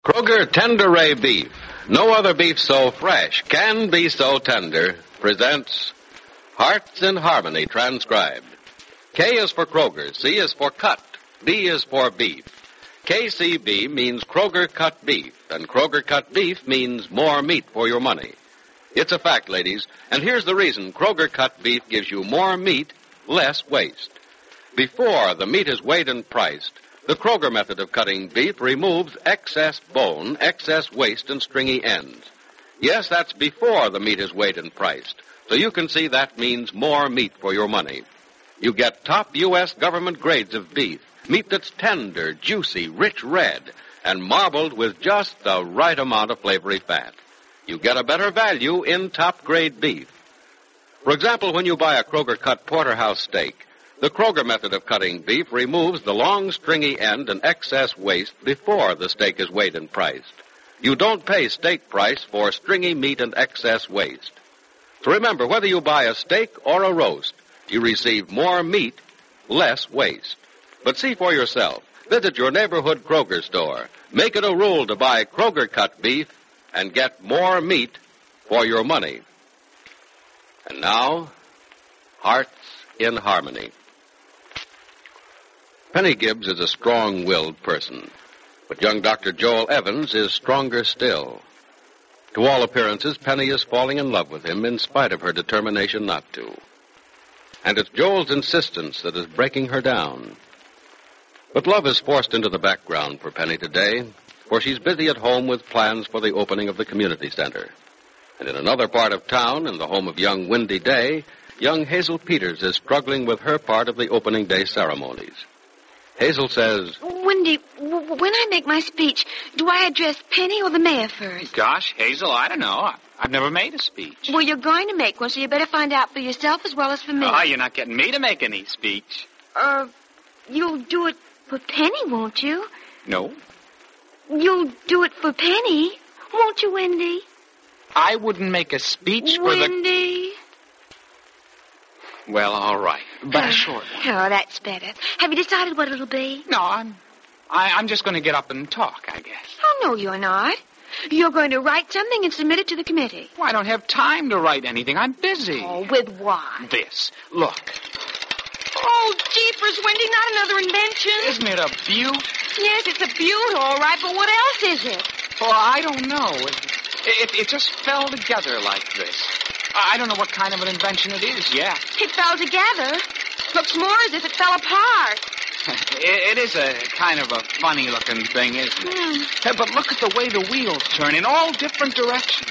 Kroger Tender Ray Beef, no other beef so fresh, can be so tender, presents Hearts in Harmony transcribed. K is for Kroger, C is for cut, B is for beef. KCB means Kroger cut beef, and Kroger cut beef means more meat for your money. It's a fact, ladies, and here's the reason Kroger cut beef gives you more meat, less waste. Before the meat is weighed and priced, the Kroger method of cutting beef removes excess bone, excess waste, and stringy ends. Yes, that's before the meat is weighed and priced, so you can see that means more meat for your money. You get top U.S. government grades of beef, meat that's tender, juicy, rich red, and marbled with just the right amount of flavory fat. You get a better value in top-grade beef. For example, when you buy a Kroger-cut porterhouse steak, the Kroger method of cutting beef removes the long, stringy end and excess waste before the steak is weighed and priced. You don't pay steak price for stringy meat and excess waste. So remember, whether you buy a steak or a roast, you receive more meat, less waste. But see for yourself. Visit your neighborhood Kroger store. Make it a rule to buy Kroger-cut beef and get more meat for your money. And now, Hearts in Harmony. Penny Gibbs is a strong-willed person, but young Dr. Joel Evans is stronger still. To all appearances, Penny is falling in love with him in spite of her determination not to. And it's Joel's insistence that is breaking her down. But love is forced into the background for Penny today, for she's busy at home with plans for the opening of the community center. And in another part of town, in the home of young Windy Day, young Hazel Peters is struggling with her part of the opening day ceremonies. Hazel says, Wendy, when I make my speech, do I address Penny or the mayor first? Gosh, Hazel, I don't know. I've never made a speech. Well, you're going to make one, so you better find out for yourself as well as for me. Oh, you're not getting me to make any speech. You'll do it for Penny, won't you? No. You'll do it for Penny, won't you, Wendy? I wouldn't make a speech for the... Wendy. Well, all right. But a short one. Oh, that's better. Have you decided what it'll be? No, I'm just going to get up and talk, I guess. Oh, no, you're not. You're going to write something and submit it to the committee. Well, I don't have time to write anything. I'm busy. Oh, with what? This. Look. Oh, jeepers, Wendy, not another invention. Isn't it a beaut? Yes, it's a beaut, all right, but what else is it? Oh, I don't know. It just fell together like this. I don't know what kind of an invention it is yet. It fell together. Looks more as if it fell apart. It is a kind of a funny-looking thing, isn't it? But look at the way the wheels turn in all different directions.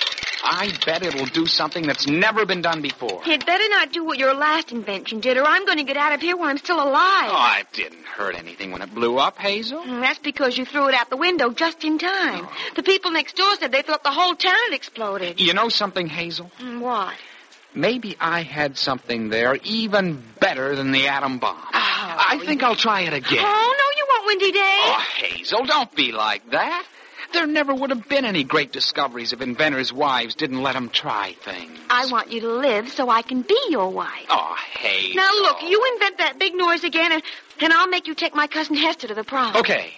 I bet it'll do something that's never been done before. It better not do what your last invention did, or I'm going to get out of here while I'm still alive. Oh, it didn't hurt anything when it blew up, Hazel. That's because you threw it out the window just in time. Oh. The people next door said they thought the whole town had exploded. You know something, Hazel? What? Maybe I had something there even better than the atom bomb. Oh, I think I'll try it again. Oh, no, you won't, Windy Day. Oh, Hazel, don't be like that. There never would have been any great discoveries if inventors' wives didn't let them try things. I want you to live so I can be your wife. Oh, Hazel. Now, look, you invent that big noise again, and I'll make you take my cousin Hester to the prom. Okay.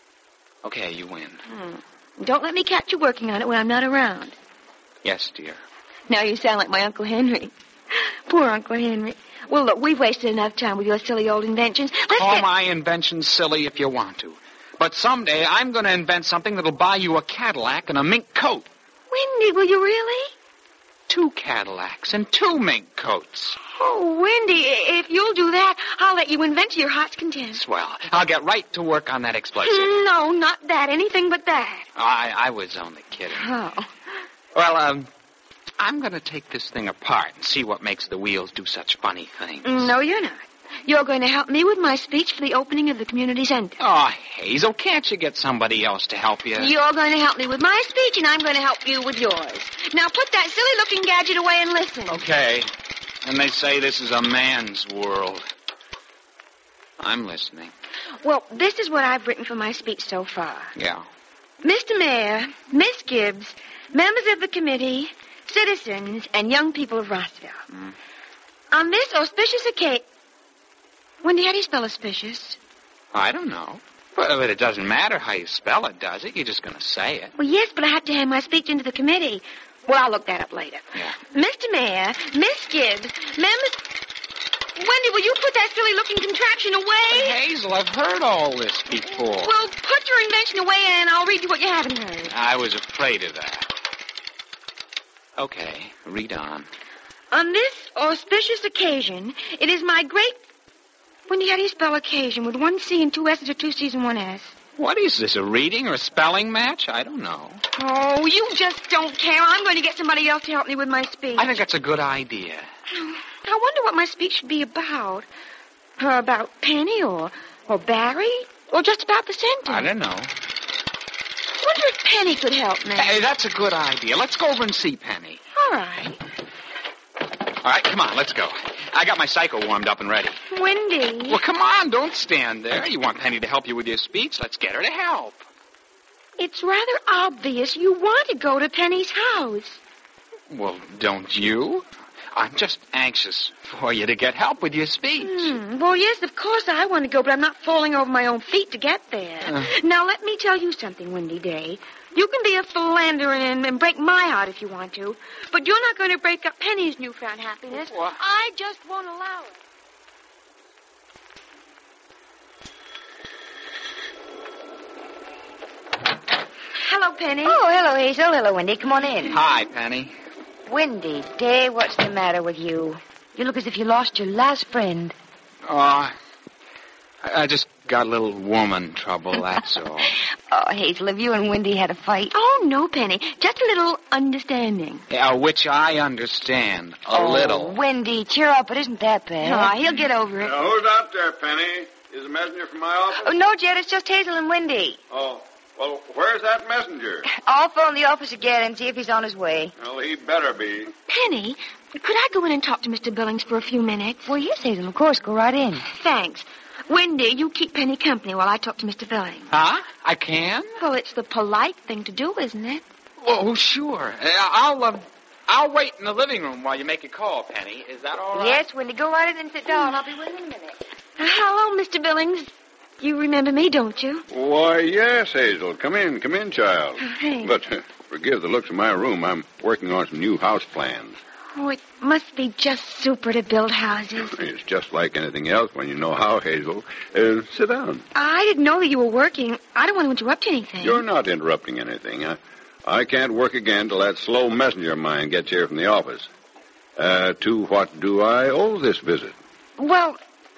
Okay, you win. Don't let me catch you working on it when I'm not around. Yes, dear. Now you sound like my Uncle Henry. Poor Uncle Henry. Well, look, we've wasted enough time with your silly old inventions. Call my inventions silly if you want to. But someday I'm going to invent something that'll buy you a Cadillac and a mink coat. Wendy, will you really? 2 Cadillacs and 2 mink coats. Oh, Wendy, if you'll do that, I'll let you invent to your heart's content. Swell. I'll get right to work on that explosive. No, not that. Anything but that. I was only kidding. Oh. Well, I'm going to take this thing apart and see what makes the wheels do such funny things. No, you're not. You're going to help me with my speech for the opening of the community center. Oh, Hazel, can't you get somebody else to help you? You're going to help me with my speech, and I'm going to help you with yours. Now put that silly-looking gadget away and listen. Okay. And they say this is a man's world. I'm listening. Well, this is what I've written for my speech so far. Yeah. Mr. Mayor, Miss Gibbs, members of the committee, citizens, and young people of Rossville. On this auspicious occasion... Wendy, how do you spell auspicious? I don't know. Well, but it doesn't matter how you spell it, does it? You're just going to say it. Well, yes, but I have to hand my speech into the committee. Well, I'll look that up later. Yeah. Mr. Mayor, Miss Gibbs, members... Wendy, will you put that silly-looking contraction away? But Hazel, I've heard all this before. Well, put your invention away and I'll read you what you haven't heard. I was afraid of that. Okay, read on. On this auspicious occasion, it is my great... Wendy, how do you spell occasion? With one C and two S's or two C's and one S? What is this, a reading or a spelling match? I don't know. Oh, you just don't care. I'm going to get somebody else to help me with my speech. I think that's a good idea. I wonder what my speech should be about. About Penny or Barry? Or just about the sentence? I don't know. I wonder if Penny could help me. Hey, that's a good idea. Let's go over and see Penny. All right. All right, come on, let's go. I got my cycle warmed up and ready. Wendy. Well, come on, don't stand there. You want Penny to help you with your speech? Let's get her to help. It's rather obvious you want to go to Penny's house. Well, don't you? I'm just anxious for you to get help with your speech. Well, yes, of course I want to go, but I'm not falling over my own feet to get there. Now, let me tell you something, Wendy Day. You can be a philanderer and break my heart if you want to, but you're not going to break up Penny's newfound happiness. What? I just won't allow it. Hello, Penny. Oh, hello, Hazel. Hello, Wendy. Come on in. Hi, Penny. Wendy Day, what's the matter with you? You look as if you lost your last friend. Oh, I just got a little woman trouble, that's all. Oh, Hazel, have you and Wendy had a fight? Oh, no, Penny. Just a little understanding. Yeah, which I understand. A little. Wendy, cheer up. It isn't that bad. Oh, he'll get over it. Who's out there, Penny? Is a messenger from my office? Oh, no, Jed, it's just Hazel and Wendy. Oh, well, where's that messenger? I'll phone the office again and see if he's on his way. Well, he better be. Penny, could I go in and talk to Mr. Billings for a few minutes? Well, yes, Hazel, of course. Go right in. Thanks. Wendy, you keep Penny company while I talk to Mr. Billings. Huh? I can? Well, it's the polite thing to do, isn't it? Oh, sure. I'll wait in the living room while you make your call, Penny. Is that all right? Yes, Wendy, go right in and sit down. I'll be with you in a minute. Hello, Mr. Billings. You remember me, don't you? Why, yes, Hazel. Come in, child. Thanks. But forgive the looks of my room. I'm working on some new house plans. Oh, it must be just super to build houses. It's just like anything else when you know how, Hazel. Sit down. I didn't know that you were working. I don't want to interrupt anything. You're not interrupting anything. I can't work again till that slow messenger of mine gets here from the office. To what do I owe this visit? Well,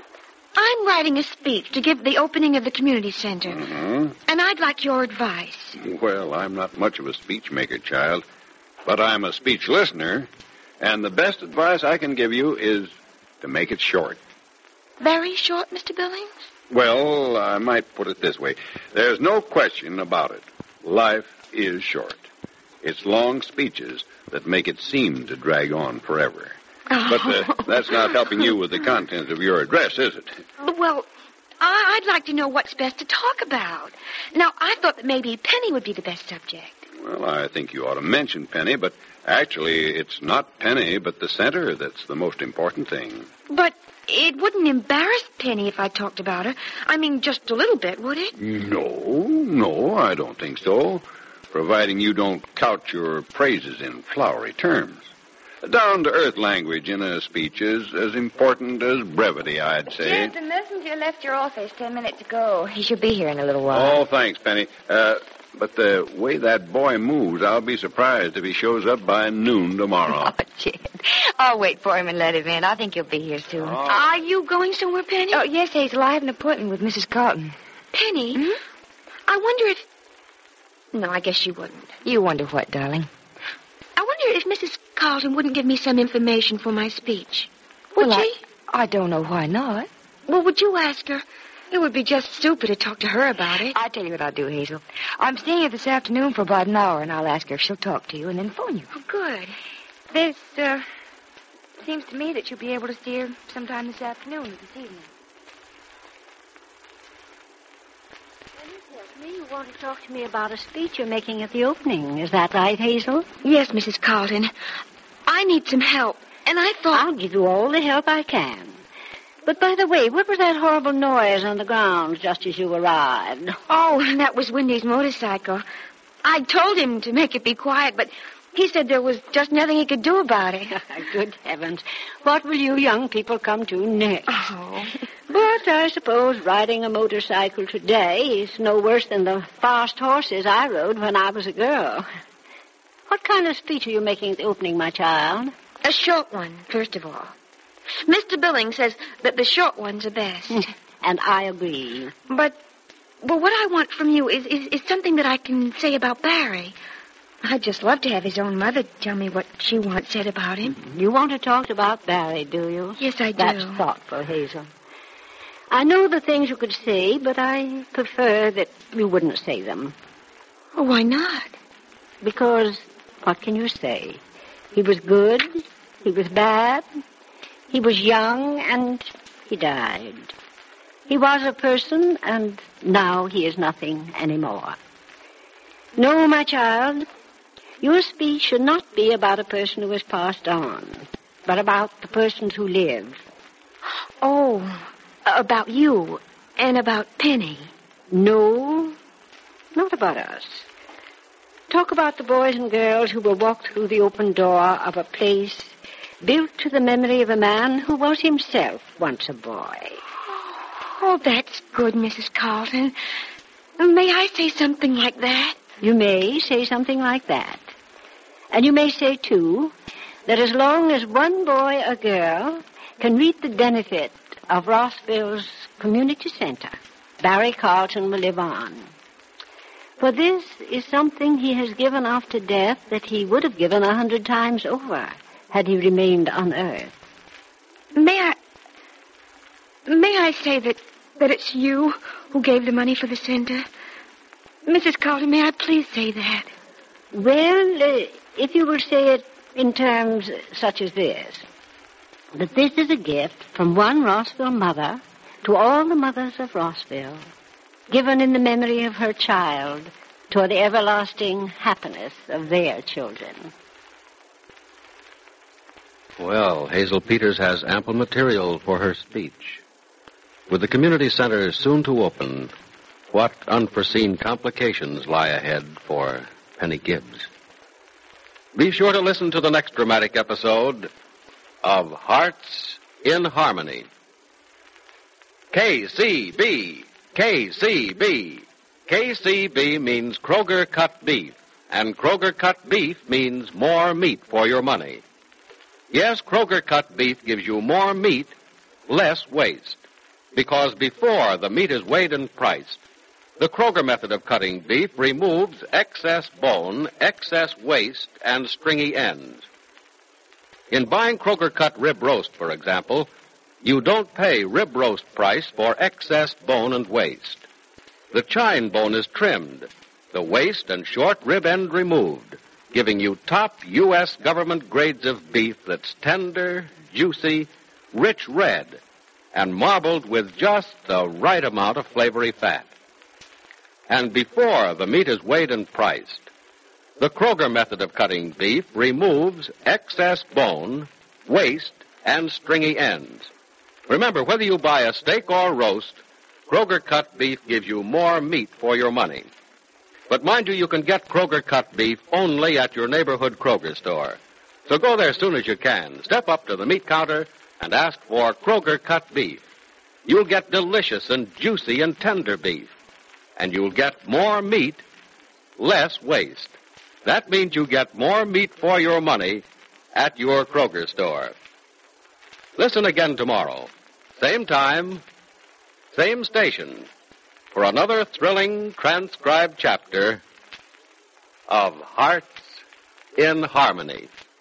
I'm writing a speech to give the opening of the community center. Mm-hmm. And I'd like your advice. Well, I'm not much of a speech maker, child, but I'm a speech listener, and the best advice I can give you is to make it short. Very short, Mr. Billings? Well, I might put it this way. There's no question about it. Life is short. It's long speeches that make it seem to drag on forever. But that's not helping you with the contents of your address, is it? Well, I'd like to know what's best to talk about. Now, I thought that maybe Penny would be the best subject. Well, I think you ought to mention Penny, but actually it's not Penny, but the center that's the most important thing. But it wouldn't embarrass Penny if I talked about her. I mean, just a little bit, would it? No, I don't think so. Providing you don't couch your praises in flowery terms. Down-to-earth language in a speech is as important as brevity, I'd say. Jed, the messenger left your office 10 minutes ago. He should be here in a little while. Oh, thanks, Penny. But the way that boy moves, I'll be surprised if he shows up by noon tomorrow. Oh, Jed. I'll wait for him and let him in. I think he'll be here soon. Oh. Are you going somewhere, Penny? Oh, yes, Hazel. I have an appointment with Mrs. Carlton. Penny? I wonder if... No, I guess she wouldn't. You wonder what, darling? I wonder if Mrs. Carlton wouldn't give me some information for my speech. Would Well, she? I don't know why not. Well, would you ask her? It would be just stupid to talk to her about it. I'll tell you what I'll do, Hazel. I'm seeing her this afternoon for about an hour, and I'll ask her if she'll talk to you and then phone you. Oh, good. There's, seems to me that you'll be able to see her sometime this afternoon or this evening. You want to talk to me about a speech you're making at the opening. Is that right, Hazel? Yes, Mrs. Carlton. I need some help, and I thought... I'll give you all the help I can. But by the way, what was that horrible noise on the grounds just as you arrived? Oh, that was Wendy's motorcycle. I told him to make it be quiet, but he said there was just nothing he could do about it. Good heavens. What will you young people come to next? Oh. But I suppose riding a motorcycle today is no worse than the fast horses I rode when I was a girl. What kind of speech are you making at the opening, my child? A short one, first of all. Mr. Billings says that the short ones are best. And I agree. But what I want from you is something that I can say about Barry. I'd just love to have his own mother tell me what she wants said about him. You want to talk about Barry, do you? Yes, I do. That's thoughtful, Hazel. I know the things you could say, but I prefer that you wouldn't say them. Oh, why not? Because, what can you say? He was good, he was bad, he was young, and he died. He was a person, and now he is nothing anymore. No, my child, your speech should not be about a person who has passed on, but about the persons who live. Oh, about you and about Penny. No, not about us. Talk about the boys and girls who will walk through the open door of a place built to the memory of a man who was himself once a boy. Oh, that's good, Mrs. Carlton. May I say something like that? You may say something like that. And you may say, too, that as long as one boy or girl can reap the benefit of Rossville's community center, Barry Carlton will live on. For this is something he has given after death that he would have given 100 times over had he remained on Earth. May I say that it's you who gave the money for the center? Mrs. Carlton, may I please say that? Well, if you will say it in terms such as this, that this is a gift from one Rossville mother to all the mothers of Rossville, given in the memory of her child toward the everlasting happiness of their children. Well, Hazel Peters has ample material for her speech. With the community center soon to open, what unforeseen complications lie ahead for Penny Gibbs? Be sure to listen to the next dramatic episode of Hearts in Harmony. KCB. KCB. KCB means Kroger cut beef, and Kroger cut beef means more meat for your money. Yes, Kroger cut beef gives you more meat, less waste. Because before the meat is weighed and priced, the Kroger method of cutting beef removes excess bone, excess waste, and stringy ends. In buying Kroger cut rib roast, for example, you don't pay rib roast price for excess bone and waste. The chine bone is trimmed, the waist and short rib end removed, giving you top U.S. government grades of beef that's tender, juicy, rich red, and marbled with just the right amount of flavory fat. And before the meat is weighed and priced, the Kroger method of cutting beef removes excess bone, waste, and stringy ends. Remember, whether you buy a steak or roast, Kroger cut beef gives you more meat for your money. But mind you can get Kroger cut beef only at your neighborhood Kroger store. So go there as soon as you can. Step up to the meat counter and ask for Kroger cut beef. You'll get delicious and juicy and tender beef. And you'll get more meat, less waste. That means you get more meat for your money at your Kroger store. Listen again tomorrow. Same time, same station, for another thrilling transcribed chapter of Hearts in Harmony.